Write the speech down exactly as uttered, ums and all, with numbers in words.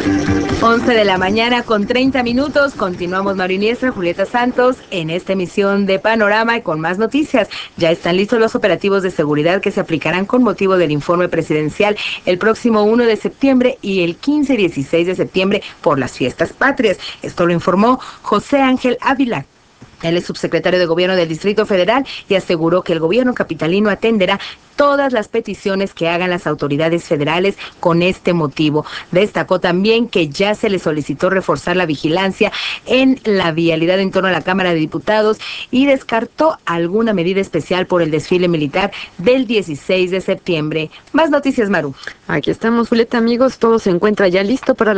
once de la mañana con treinta minutos. Continuamos Mario Iniestra, Julieta Santos en esta emisión de Panorama y con más noticias. Ya están listos los operativos de seguridad que se aplicarán con motivo del informe presidencial el próximo uno de septiembre y el quince y dieciséis de septiembre por las fiestas patrias. Esto lo informó José Ángel Ávila. Él es subsecretario de Gobierno del Distrito Federal y aseguró que el gobierno capitalino atenderá todas las peticiones que hagan las autoridades federales con este motivo. Destacó también que ya se le solicitó reforzar la vigilancia en la vialidad en torno a la Cámara de Diputados y descartó alguna medida especial por el desfile militar del dieciséis de septiembre. Más noticias, Maru. Aquí estamos, Julieta, amigos. Todo se encuentra ya listo para